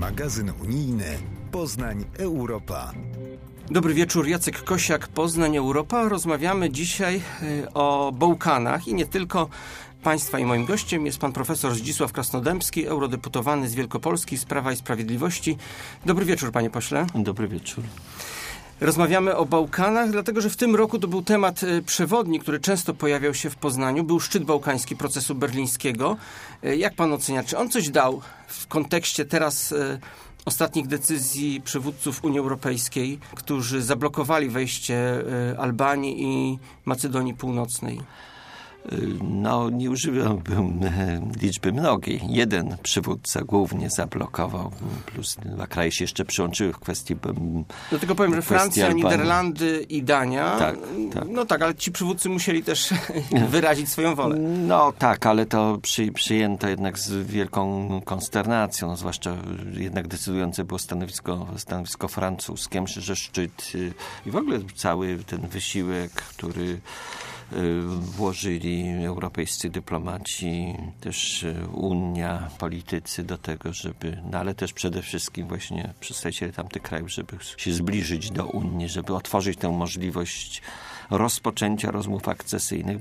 Magazyn unijny Poznań Europa. Dobry wieczór, Jacek Kosiak, Poznań Europa. Rozmawiamy dzisiaj o Bałkanach i nie tylko. Państwa i moim gościem jest pan profesor Zdzisław Krasnodębski, eurodeputowany z Wielkopolski z Prawa i Sprawiedliwości. Dobry wieczór, panie pośle. Dobry wieczór. Rozmawiamy o Bałkanach, dlatego że w tym roku to był temat przewodni, który często pojawiał się w Poznaniu. Był szczyt bałkański procesu berlińskiego. Jak pan ocenia, czy on coś dał w kontekście teraz ostatnich decyzji przywódców Unii Europejskiej, którzy zablokowali wejście Albanii i Macedonii Północnej? No, nie używałbym liczby mnogiej. Jeden przywódca głównie zablokował, plus dwa kraje się jeszcze przyłączyły w kwestii do tego powiem, że Francja, Albanii, Niderlandy i Dania. Tak. No tak, ale ci przywódcy musieli też wyrazić swoją wolę. No tak, ale to przyjęto jednak z wielką konsternacją, no, zwłaszcza jednak decydujące było stanowisko francuskie. Myślę, że szczyt i w ogóle cały ten wysiłek, który włożyli europejscy dyplomaci, też Unia, politycy do tego, żeby, no ale też przede wszystkim właśnie przedstawiciele tamtych krajów, żeby się zbliżyć do Unii, żeby otworzyć tę możliwość rozpoczęcia rozmów akcesyjnych,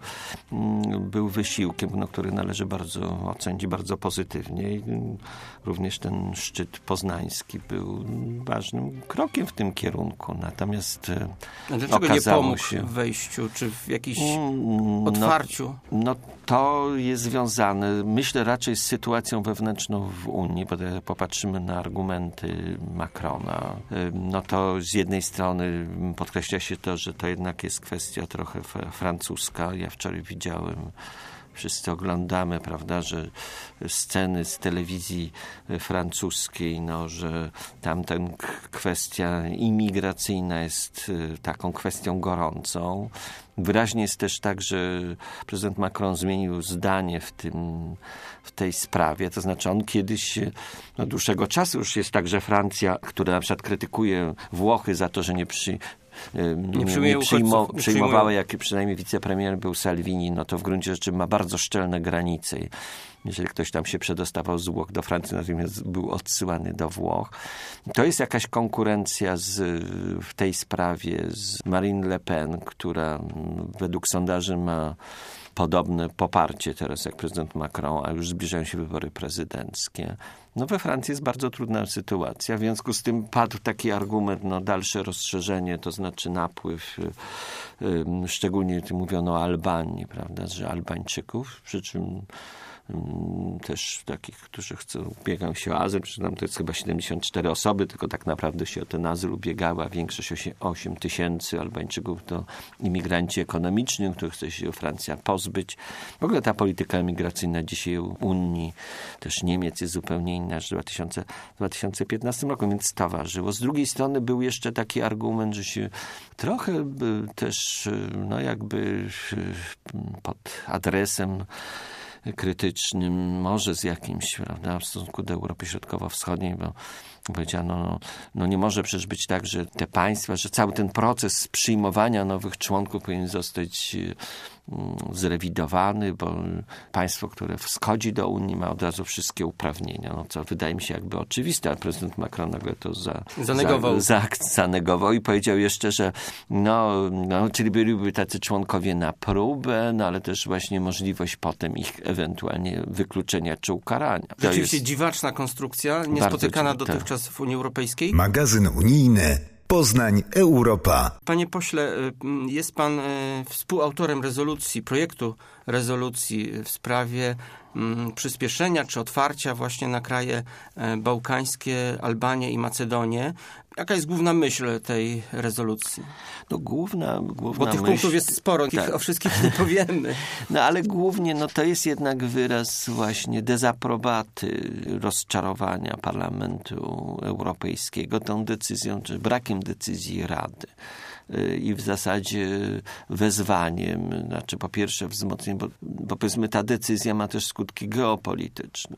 był wysiłkiem, który należy ocenić bardzo pozytywnie. I również ten szczyt poznański był ważnym krokiem w tym kierunku. Natomiast dlaczego nie pomógł w wejściu, czy w jakimś otwarciu? No to jest związane, myślę, raczej z sytuacją wewnętrzną w Unii, bo jak popatrzymy na argumenty Macrona, no to z jednej strony podkreśla się to, że to jednak jest kwestia trochę francuska. Ja wczoraj widziałem, wszyscy oglądamy, prawda, że sceny z telewizji francuskiej, no, że tamten kwestia imigracyjna jest taką kwestią gorącą. Wyraźnie jest też tak, że prezydent Macron zmienił zdanie w tej sprawie. To znaczy on kiedyś, od dłuższego czasu już jest tak, że Francja, która na przykład krytykuje Włochy za to, że nie przyjmowała, jak przynajmniej wicepremier był Salvini, no to w gruncie rzeczy ma bardzo szczelne granice. Jeżeli ktoś tam się przedostawał z Włoch do Francji, natomiast był odsyłany do Włoch. To jest jakaś konkurencja w tej sprawie z Marine Le Pen, która według sondaży ma podobne poparcie teraz jak prezydent Macron, a już zbliżają się wybory prezydenckie. No we Francji jest bardzo trudna sytuacja. W związku z tym padł taki argument, no dalsze rozszerzenie, to znaczy napływ, szczególnie mówiono o Albanii, prawda, że Albańczyków, przy czym też takich, którzy ubiegają się o azyl, przy czym to jest chyba 74 osoby, tylko tak naprawdę się o ten azyl ubiegała większość 8 tysięcy Albańczyków to imigranci ekonomiczni, których chce się Francja pozbyć. W ogóle ta polityka emigracyjna dzisiaj w Unii, też Niemiec jest zupełnie inna niż w 2015 roku, więc to ważyło. Z drugiej strony był jeszcze taki argument, że się trochę też, no jakby pod adresem krytycznym, może z jakimś, prawda, w stosunku do Europy Środkowo-Wschodniej, bo powiedziano, no nie może przecież być tak, że te państwa, że cały ten proces przyjmowania nowych członków powinien zostać zrewidowany, bo państwo, które wschodzi do Unii, ma od razu wszystkie uprawnienia. No co wydaje mi się jakby oczywiste, ale prezydent Macron nagle to zanegował i powiedział jeszcze, że czyli byliby tacy członkowie na próbę, no ale też właśnie możliwość potem ich ewentualnie wykluczenia czy ukarania. Rzeczywiście dziwaczna konstrukcja, niespotykana dotychczas w Unii Europejskiej. Magazyn unijny Poznań Europa. Panie pośle, jest pan współautorem projektu rezolucji w sprawie przyspieszenia czy otwarcia właśnie na kraje bałkańskie, Albanię i Macedonię. Jaka jest główna myśl tej rezolucji? No główna bo tych punktów jest sporo, o wszystkich nie powiemy. No ale głównie to jest jednak wyraz właśnie dezaprobaty, rozczarowania Parlamentu Europejskiego tą decyzją, czy brakiem decyzji Rady. I w zasadzie wezwaniem, znaczy po pierwsze wzmocnienie, bo powiedzmy ta decyzja ma też skutki geopolityczne.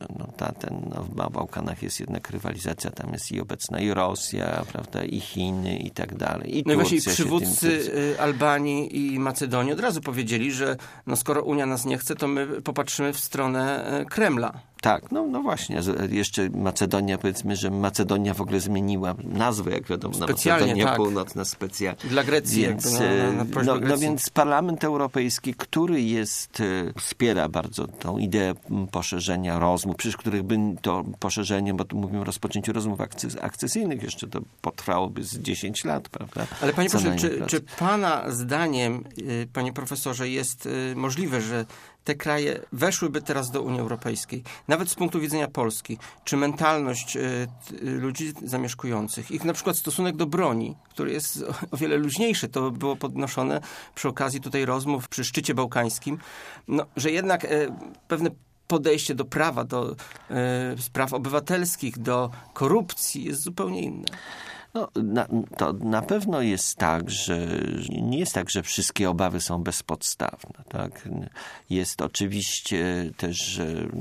W Bałkanach jest jednak rywalizacja, tam jest i obecna i Rosja, prawda, i Chiny i tak dalej. No i właśnie przywódcy Albanii i Macedonii od razu powiedzieli, że skoro Unia nas nie chce, to my popatrzymy w stronę Kremla. Tak, no właśnie. Jeszcze Macedonia, powiedzmy, że Macedonia w ogóle zmieniła nazwę, jak wiadomo, na Macedonia Północna specjalnie. Dla Grecji, więc, na prośbę Grecji. No więc Parlament Europejski, który wspiera bardzo tą ideę poszerzenia rozmów, przy których by to poszerzenie, bo tu mówimy o rozpoczęciu rozmów akcesyjnych, jeszcze to potrwałoby z 10 lat, prawda? Ale panie profesorze, czy pana zdaniem, panie profesorze, jest możliwe, że te kraje weszłyby teraz do Unii Europejskiej, nawet z punktu widzenia Polski, czy mentalność ludzi zamieszkujących, ich na przykład stosunek do broni, który jest o wiele luźniejszy, to było podnoszone przy okazji tutaj rozmów przy szczycie bałkańskim, że jednak pewne podejście do prawa, do spraw obywatelskich, do korupcji jest zupełnie inne. No, to na pewno jest tak, że nie jest tak, że wszystkie obawy są bezpodstawne. Tak? Jest oczywiście też,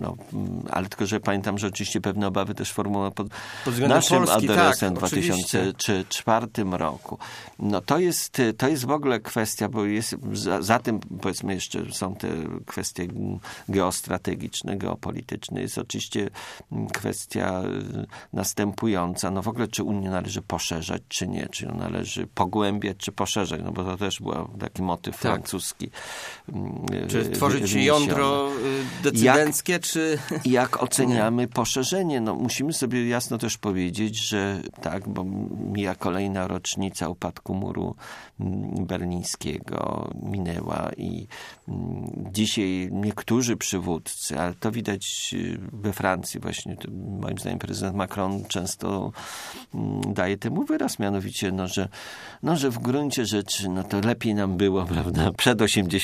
ale tylko, że pamiętam, że oczywiście pewne obawy też formułował pod naszym Polski, adresem tak, w 2004 roku. No to jest w ogóle kwestia, bo jest za tym, powiedzmy, jeszcze są te kwestie geostrategiczne, geopolityczne. Jest oczywiście kwestia następująca. No w ogóle, czy Unię należy poszerzać, czy nie, czy ją należy pogłębiać, czy poszerzać, no bo to też był taki motyw francuski. Czy tworzyć jądro decydenckie, czy... Jak oceniamy poszerzenie? No musimy sobie jasno też powiedzieć, że tak, bo mija kolejna rocznica upadku muru berlińskiego, minęła i dzisiaj niektórzy przywódcy, ale to widać we Francji właśnie, moim zdaniem prezydent Macron często daje temu wyraz, mianowicie, że w gruncie rzeczy, to lepiej nam było, prawda, przed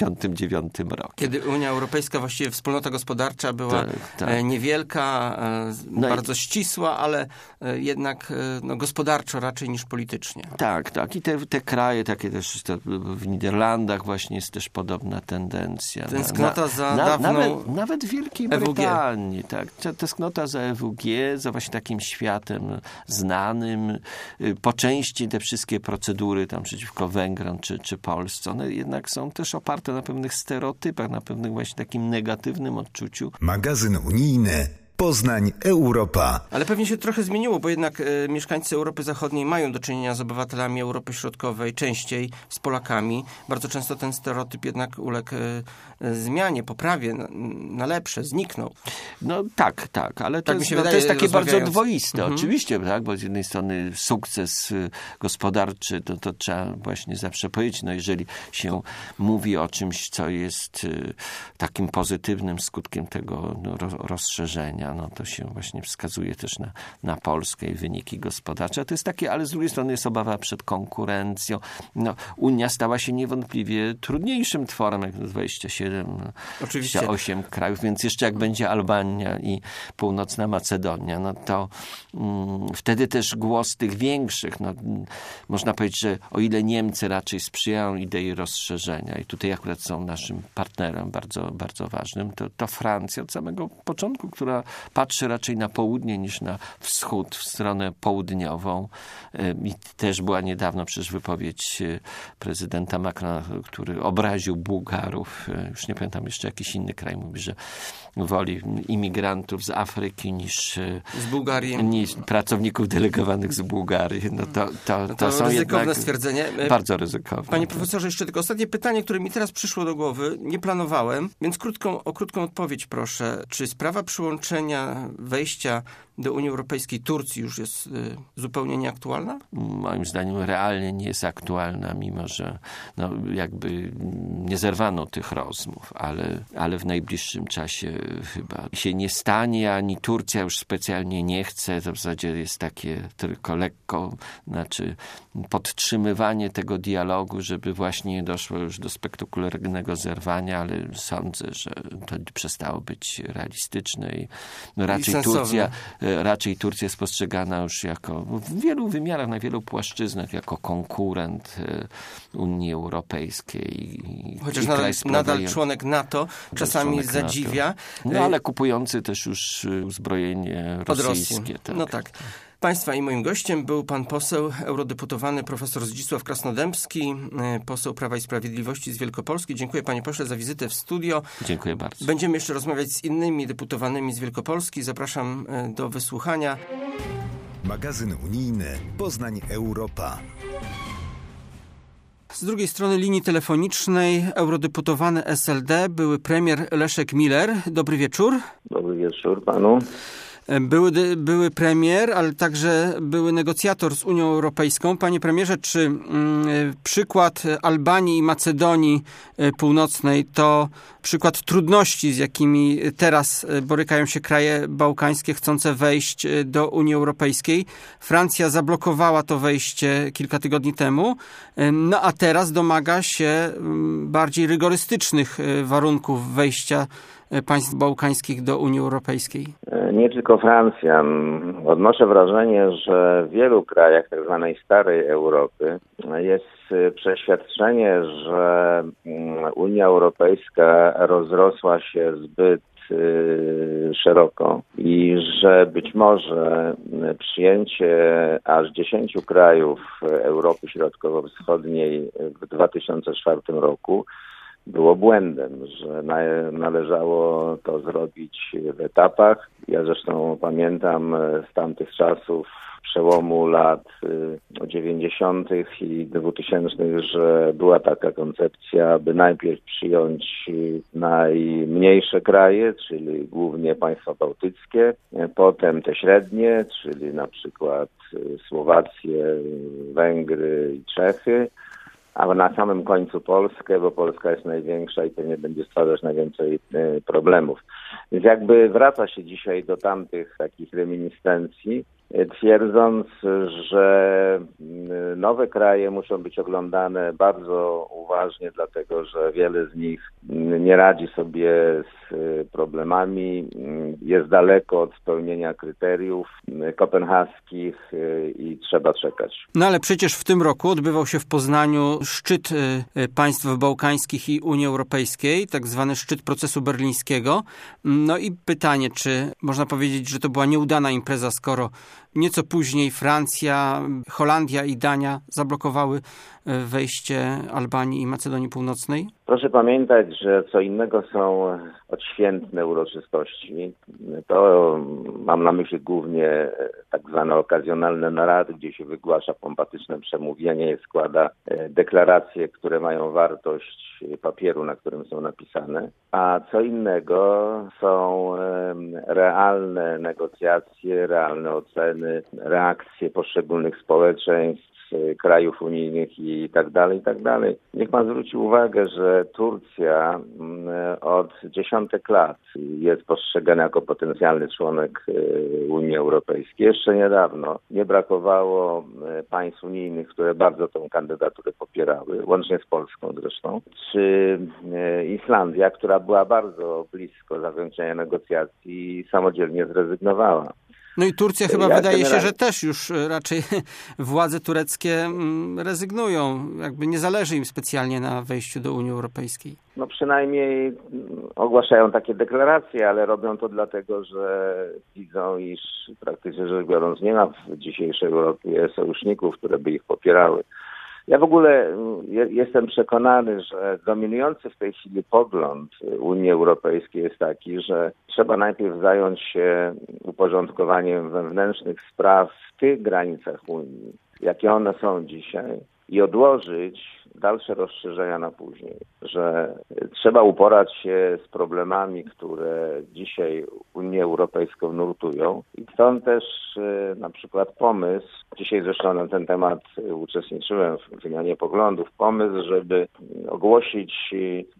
89 rokiem. Kiedy Unia Europejska, właściwie wspólnota gospodarcza była niewielka, bardzo ścisła, ale jednak gospodarczo raczej niż politycznie. Tak. I te kraje, takie też w Niderlandach właśnie jest też podobna tendencja. Tęsknota za dawną nawet w Wielkiej Brytanii, tak. Tęsknota za EWG, za właśnie takim światem znanym. Po części te wszystkie procedury tam przeciwko Węgrom czy Polsce, one jednak są też oparte na pewnych stereotypach, na pewnym właśnie takim negatywnym odczuciu. Magazyn unijny Poznań Europa. Ale pewnie się trochę zmieniło, bo jednak mieszkańcy Europy Zachodniej mają do czynienia z obywatelami Europy Środkowej, częściej z Polakami. Bardzo często ten stereotyp jednak uległ zmianie, poprawie na lepsze, zniknął. No tak, ale to, tak jest, to jest takie bardzo dwoiste. Oczywiście, tak, bo z jednej strony sukces gospodarczy, to trzeba właśnie zawsze powiedzieć, jeżeli się mówi o czymś, co jest takim pozytywnym skutkiem tego rozszerzenia, to się właśnie wskazuje też na Polskę i wyniki gospodarcze. To jest takie, ale z drugiej strony jest obawa przed konkurencją. Unia stała się niewątpliwie trudniejszym tworem, jak 28 krajów, więc jeszcze jak będzie Albania i Północna Macedonia, to wtedy też głos tych większych, można powiedzieć, że o ile Niemcy raczej sprzyjają idei rozszerzenia i tutaj akurat są naszym partnerem bardzo, bardzo ważnym, to Francja od samego początku, która patrzy raczej na południe niż na wschód, w stronę południową. I też była niedawno przecież wypowiedź prezydenta Macrona, który obraził Bułgarów. Już nie pamiętam, jeszcze jakiś inny kraj mówi, że woli imigrantów z Afryki niż z Bułgarii. Niż pracowników delegowanych z Bułgarii. To są ryzykowne stwierdzenie. Bardzo ryzykowne. Panie profesorze, jeszcze tylko ostatnie pytanie, które mi teraz przyszło do głowy. Nie planowałem, więc o krótką odpowiedź proszę. Czy sprawa przyłączenia, wejścia do Unii Europejskiej Turcji już jest zupełnie nieaktualna? Moim zdaniem realnie nie jest aktualna, mimo że jakby nie zerwano tych rozmów, ale w najbliższym czasie chyba się nie stanie, ani Turcja już specjalnie nie chce. To w zasadzie jest takie tylko lekko, podtrzymywanie tego dialogu, żeby właśnie nie doszło już do spektakularnego zerwania, ale sądzę, że to przestało być realistyczne i raczej Turcja jest postrzegana już jako w wielu wymiarach, na wielu płaszczyznach jako konkurent Unii Europejskiej. Chociaż nadal członek NATO czasami zadziwia. Ale kupujący też już uzbrojenie rosyjskie. Od Rosji. Tak. Państwa i moim gościem był pan poseł, eurodeputowany profesor Zdzisław Krasnodębski, poseł Prawa i Sprawiedliwości z Wielkopolski. Dziękuję panie pośle za wizytę w studio. Dziękuję bardzo. Będziemy jeszcze rozmawiać z innymi deputowanymi z Wielkopolski. Zapraszam do wysłuchania. Magazyn unijny Poznań Europa. Z drugiej strony linii telefonicznej eurodeputowany SLD, były premier Leszek Miller. Dobry wieczór. Dobry wieczór panu. Były premier, ale także były negocjator z Unią Europejską. Panie premierze, czy przykład Albanii i Macedonii Północnej to przykład trudności, z jakimi teraz borykają się kraje bałkańskie chcące wejść do Unii Europejskiej? Francja zablokowała to wejście kilka tygodni temu, no a teraz domaga się bardziej rygorystycznych warunków wejścia państw bałkańskich do Unii Europejskiej. Nie tylko Francja. Odnoszę wrażenie, że w wielu krajach tak zwanej starej Europy jest przeświadczenie, że Unia Europejska rozrosła się zbyt szeroko i że być może przyjęcie aż 10 krajów Europy Środkowo-Wschodniej w 2004 roku było błędem, że należało to zrobić w etapach. Ja zresztą pamiętam z tamtych czasów, przełomu lat 90. i 2000, że była taka koncepcja, by najpierw przyjąć najmniejsze kraje, czyli głównie państwa bałtyckie, potem te średnie, czyli na przykład Słowację, Węgry i Czechy, a na samym końcu Polskę, bo Polska jest największa i pewnie będzie stwarzać najwięcej problemów. Więc jakby wraca się dzisiaj do tamtych takich reminiscencji, twierdząc, że nowe kraje muszą być oglądane bardzo uważnie, dlatego że wiele z nich nie radzi sobie z problemami, jest daleko od spełnienia kryteriów kopenhaskich i trzeba czekać. No ale przecież w tym roku odbywał się w Poznaniu szczyt państw bałkańskich i Unii Europejskiej, tak zwany szczyt procesu berlińskiego. No i pytanie, czy można powiedzieć, że to była nieudana impreza, skoro nieco później Francja, Holandia i Dania zablokowały wejście Albanii i Macedonii Północnej? Proszę pamiętać, że co innego są odświętne uroczystości. To mam na myśli głównie tak zwane okazjonalne narady, gdzie się wygłasza pompatyczne przemówienie, składa deklaracje, które mają wartość papieru, na którym są napisane. A co innego są realne negocjacje, realne oceny, reakcje poszczególnych społeczeństw, krajów unijnych i tak dalej, i tak dalej. Niech pan zwróci uwagę, że Turcja od dziesiątek lat jest postrzegana jako potencjalny członek Unii Europejskiej. Jeszcze niedawno nie brakowało państw unijnych, które bardzo tę kandydaturę popierały, łącznie z Polską zresztą, czy Islandia, która była bardzo blisko zakończenia negocjacji i samodzielnie zrezygnowała. No i Turcja chyba wydaje się, że też już raczej władze tureckie rezygnują. Jakby nie zależy im specjalnie na wejściu do Unii Europejskiej. No przynajmniej ogłaszają takie deklaracje, ale robią to dlatego, że widzą, iż praktycznie rzecz biorąc nie ma w dzisiejszej Europie sojuszników, które by ich popierały. Ja w ogóle jestem przekonany, że dominujący w tej chwili pogląd Unii Europejskiej jest taki, że trzeba najpierw zająć się uporządkowaniem wewnętrznych spraw w tych granicach Unii, jakie one są dzisiaj, i odłożyć dalsze rozszerzenia na później, że trzeba uporać się z problemami, które dzisiaj Unię Europejską nurtują, i stąd też na przykład pomysł, dzisiaj zresztą na ten temat uczestniczyłem w wymianie poglądów, pomysł, żeby ogłosić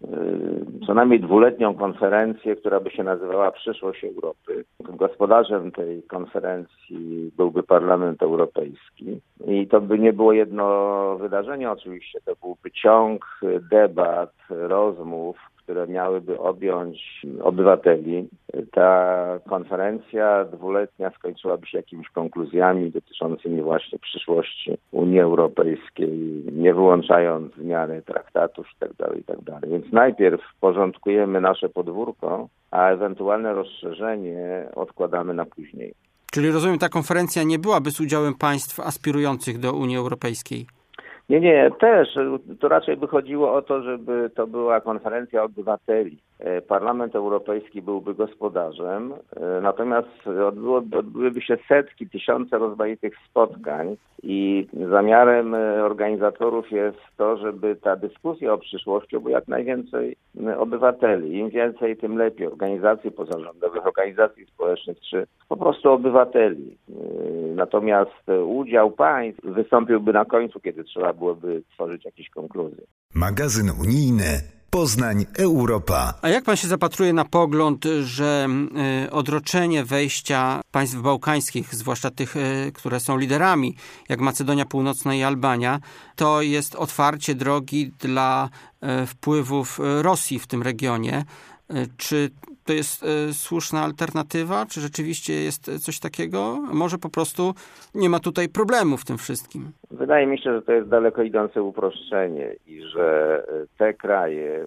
co najmniej 2-letnią konferencję, która by się nazywała Przyszłość Europy. Gospodarzem tej konferencji byłby Parlament Europejski i to by nie było jedno wydarzenie oczywiście, to byłby ciąg debat, rozmów, które miałyby objąć obywateli. Ta konferencja 2-letnia skończyłaby się jakimiś konkluzjami dotyczącymi właśnie przyszłości Unii Europejskiej, nie wyłączając zmiany traktatów itd., itd. Więc najpierw porządkujemy nasze podwórko, a ewentualne rozszerzenie odkładamy na później. Czyli rozumiem, ta konferencja nie byłaby z udziałem państw aspirujących do Unii Europejskiej. Nie, też. To raczej by chodziło o to, żeby to była konferencja obywateli. Parlament Europejski byłby gospodarzem, natomiast odbyłyby się setki, tysiące rozmaitych spotkań i zamiarem organizatorów jest to, żeby ta dyskusja o przyszłości była jak najwięcej obywateli. Im więcej, tym lepiej. Organizacji pozarządowych, organizacji społecznych, czy po prostu obywateli. Natomiast udział państw wystąpiłby na końcu, kiedy trzeba byłoby tworzyć jakieś konkluzje. Magazyn unijny Poznań Europa. A jak pan się zapatruje na pogląd, że odroczenie wejścia państw bałkańskich, zwłaszcza tych, które są liderami, jak Macedonia Północna i Albania, to jest otwarcie drogi dla wpływów Rosji w tym regionie? Czy to jest słuszna alternatywa? Czy rzeczywiście jest coś takiego? Może po prostu nie ma tutaj problemu w tym wszystkim? Wydaje mi się, że to jest daleko idące uproszczenie i że te kraje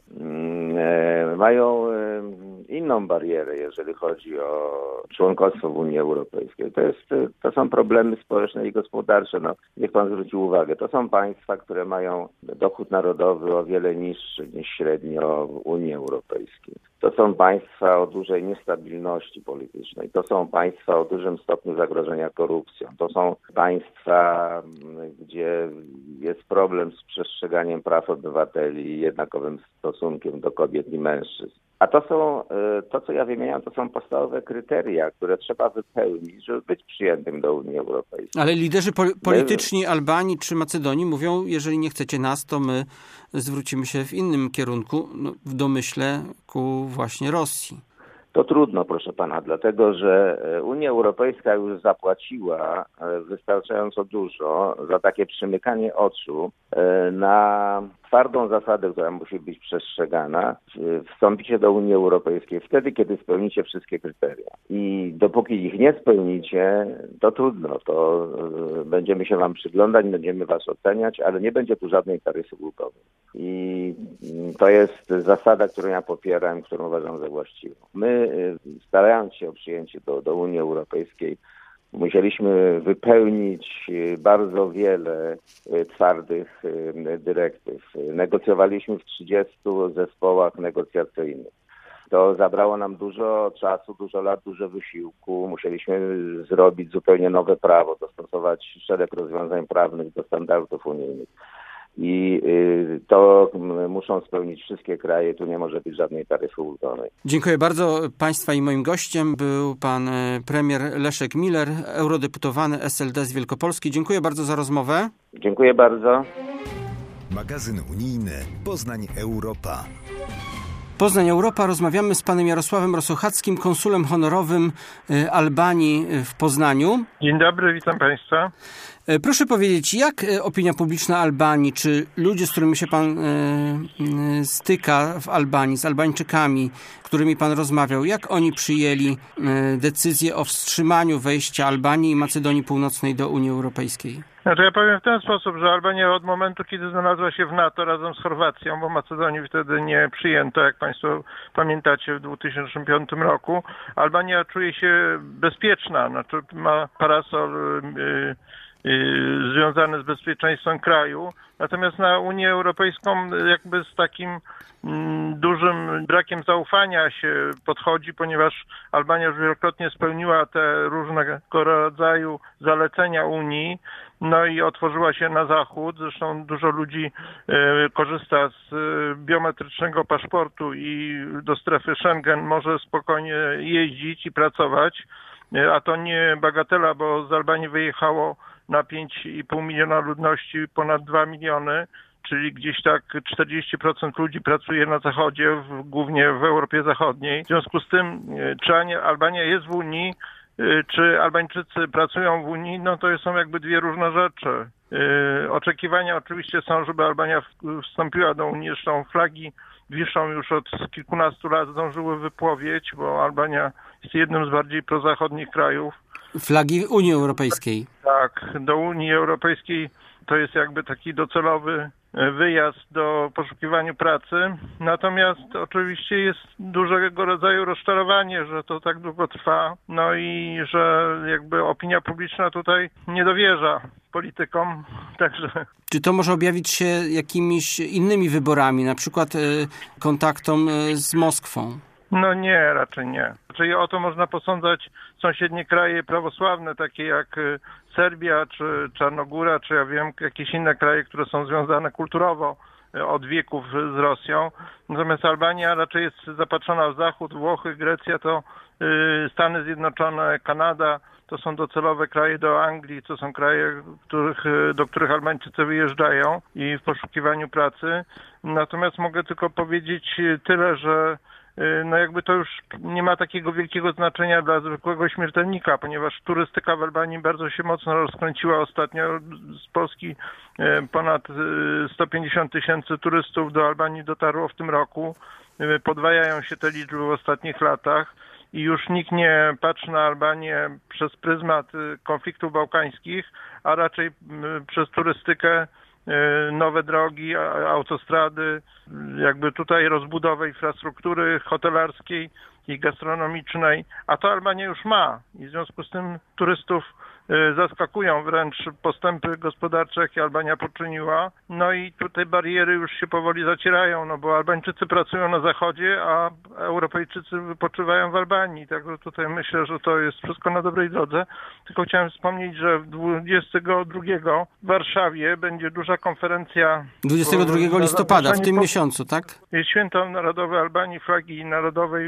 mają inną barierę, jeżeli chodzi o członkostwo w Unii Europejskiej. To są problemy społeczne i gospodarcze. Niech pan zwróci uwagę, to są państwa, które mają dochód narodowy o wiele niższy niż średnio w Unii Europejskiej. To są państwa o dużej niestabilności politycznej. To są państwa o dużym stopniu zagrożenia korupcją. To są państwa, gdzie jest problem z przestrzeganiem praw obywateli i jednakowym stosunkiem do kobiet i mężczyzn. A to, co ja wymieniam, to są podstawowe kryteria, które trzeba wypełnić, żeby być przyjętym do Unii Europejskiej. Ale liderzy polityczni Albanii czy Macedonii mówią, jeżeli nie chcecie nas, to my zwrócimy się w innym kierunku, w domyśle ku właśnie Rosji. To trudno, proszę pana, dlatego że Unia Europejska już zapłaciła wystarczająco dużo za takie przymykanie oczu na twardą zasadę, która musi być przestrzegana. Wstąpicie do Unii Europejskiej wtedy, kiedy spełnicie wszystkie kryteria. I dopóki ich nie spełnicie, to trudno. To będziemy się wam przyglądać, będziemy was oceniać, ale nie będzie tu żadnej taryfy ulgowej. I to jest zasada, którą ja popieram, którą uważam za właściwą. My, starając się o przyjęcie do Unii Europejskiej, musieliśmy wypełnić bardzo wiele twardych dyrektyw. Negocjowaliśmy w 30 zespołach negocjacyjnych. To zabrało nam dużo czasu, dużo lat, dużo wysiłku. Musieliśmy zrobić zupełnie nowe prawo, dostosować szereg rozwiązań prawnych do standardów unijnych. I to muszą spełnić wszystkie kraje, tu nie może być żadnej taryfy ulgowej. Dziękuję bardzo państwa i moim gościem był pan premier Leszek Miller, eurodeputowany SLD z Wielkopolski. Dziękuję bardzo za rozmowę. Dziękuję bardzo. Magazyn unijny Poznań Europa. Poznań Europa. Rozmawiamy z panem Jarosławem Rosochackim, konsulem honorowym Albanii w Poznaniu. Dzień dobry, witam państwa. Proszę powiedzieć, jak opinia publiczna Albanii, czy ludzie, z którymi się pan styka w Albanii, z Albańczykami, którymi pan rozmawiał, jak oni przyjęli decyzję o wstrzymaniu wejścia Albanii i Macedonii Północnej do Unii Europejskiej? Znaczy ja powiem w ten sposób, że Albania od momentu, kiedy znalazła się w NATO razem z Chorwacją, bo Macedonii wtedy nie przyjęto, jak państwo pamiętacie, w 2005 roku, Albania czuje się bezpieczna, znaczy ma parasol związane z bezpieczeństwem kraju. Natomiast na Unię Europejską jakby z takim dużym brakiem zaufania się podchodzi, ponieważ Albania już wielokrotnie spełniła te różnego rodzaju zalecenia Unii, no i otworzyła się na zachód. Zresztą dużo ludzi korzysta z biometrycznego paszportu i do strefy Schengen może spokojnie jeździć i pracować. A to nie bagatela, bo z Albanii wyjechało na 5,5 miliona ludności ponad 2 miliony, czyli gdzieś tak 40% ludzi pracuje na zachodzie, głównie w Europie Zachodniej. W związku z tym, czy Albania jest w Unii, czy Albańczycy pracują w Unii, no to są jakby dwie różne rzeczy. Oczekiwania oczywiście są, żeby Albania wstąpiła do Unii, zresztą flagi wiszą już od kilkunastu lat, zdążyły wypłowieć, bo Albania jest jednym z bardziej prozachodnich krajów. Flagi Unii Europejskiej. Tak, do Unii Europejskiej to jest jakby taki docelowy wyjazd do poszukiwania pracy. Natomiast oczywiście jest dużego rodzaju rozczarowanie, że to tak długo trwa, no i że jakby opinia publiczna tutaj nie dowierza politykom, także... Czy to może objawić się jakimiś innymi wyborami, na przykład kontaktom z Moskwą? No nie, raczej nie. Raczej o to można posądzać sąsiednie kraje prawosławne, takie jak Serbia, czy Czarnogóra, czy ja wiem, jakieś inne kraje, które są związane kulturowo od wieków z Rosją. Natomiast Albania raczej jest zapatrzona w zachód, Włochy, Grecja to Stany Zjednoczone, Kanada, to są docelowe kraje do Anglii, to są kraje, do których Albańczycy wyjeżdżają i w poszukiwaniu pracy. Natomiast mogę tylko powiedzieć tyle, że no jakby to już nie ma takiego wielkiego znaczenia dla zwykłego śmiertelnika, ponieważ turystyka w Albanii bardzo się mocno rozkręciła ostatnio. Z Polski ponad 150 000 turystów do Albanii dotarło w tym roku. Podwajają się te liczby w ostatnich latach i już nikt nie patrzy na Albanię przez pryzmat konfliktów bałkańskich, a raczej przez turystykę, nowe drogi, autostrady, jakby tutaj rozbudowę infrastruktury hotelarskiej i gastronomicznej, a to Albania już ma i w związku z tym turystów zaskakują wręcz postępy gospodarcze, jakie Albania poczyniła. No i tutaj bariery już się powoli zacierają, no bo Albańczycy pracują na zachodzie, a Europejczycy wypoczywają w Albanii. Także tutaj myślę, że to jest wszystko na dobrej drodze. Tylko chciałem wspomnieć, że 22 w Warszawie będzie duża konferencja... 22 listopada, w tym miesiącu, tak? Jest Święto Narodowe Albanii, flagi narodowej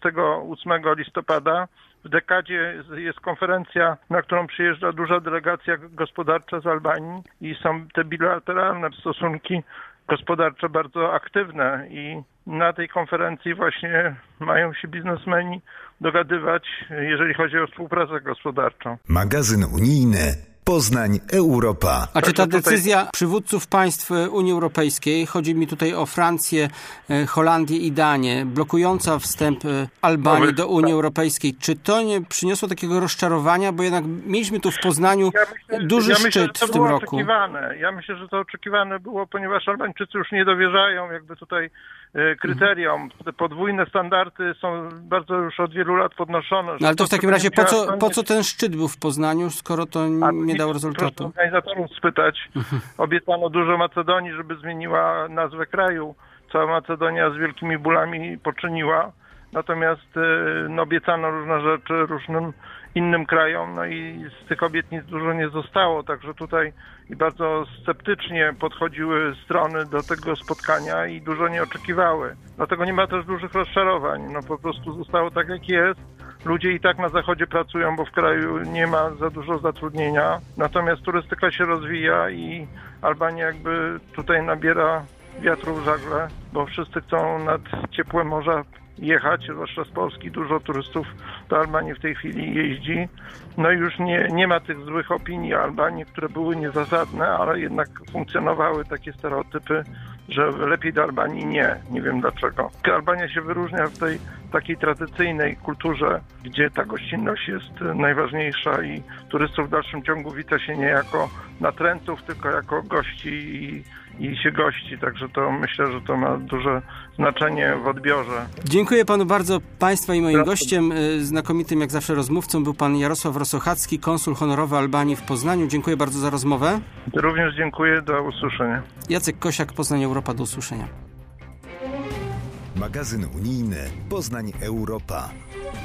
28 listopada. W dekadzie jest konferencja, na którą przyjeżdża duża delegacja gospodarcza z Albanii i są te bilateralne stosunki gospodarcze bardzo aktywne i na tej konferencji właśnie mają się biznesmeni dogadywać, jeżeli chodzi o współpracę gospodarczą. Magazyn unijny Poznań Europa. A czy ta decyzja przywódców państw Unii Europejskiej, chodzi mi tutaj o Francję, Holandię i Danię, blokująca wstęp Albanii do Unii Europejskiej, czy to nie przyniosło takiego rozczarowania, bo jednak mieliśmy tu w Poznaniu duży szczyt w tym roku. Ja myślę, że to oczekiwane było, ponieważ Albańczycy już nie dowierzają jakby tutaj kryteriom. Te podwójne standardy są bardzo już od wielu lat podnoszone. No ale to w takim razie po co ten szczyt był w Poznaniu, skoro to nie dało rezultatu? Proszę organizatorów spytać. Obiecano dużo Macedonii, żeby zmieniła nazwę kraju. Cała Macedonia z wielkimi bólami poczyniła. Natomiast obiecano różne rzeczy różnym innym krajom, no i z tych obietnic dużo nie zostało, także tutaj bardzo sceptycznie podchodziły strony do tego spotkania i dużo nie oczekiwały. Dlatego nie ma też dużych rozczarowań, no po prostu zostało tak jak jest. Ludzie i tak na zachodzie pracują, bo w kraju nie ma za dużo zatrudnienia, natomiast turystyka się rozwija i Albania jakby tutaj nabiera wiatru w żagle, bo wszyscy chcą nad ciepłe morza jechać, zwłaszcza z Polski. Dużo turystów do Albanii w tej chwili jeździ. No i już nie ma tych złych opinii o Albanii, które były niezasadne, ale jednak funkcjonowały takie stereotypy, że lepiej do Albanii nie wiem dlaczego. Albania się wyróżnia w tej takiej tradycyjnej kulturze, gdzie ta gościnność jest najważniejsza i turystów w dalszym ciągu wita się nie jako natrętów, tylko jako gości i się gości. Także to myślę, że to ma duże znaczenie w odbiorze. Dziękuję panu bardzo. Państwa i moim gościem, znakomitym jak zawsze rozmówcą, był pan Jarosław Rosochacki, konsul honorowy Albanii w Poznaniu. Dziękuję bardzo za rozmowę. Również dziękuję. Do usłyszenia. Jacek Kosiak, Poznań Europa. Do usłyszenia. Magazyn unijny Poznań Europa.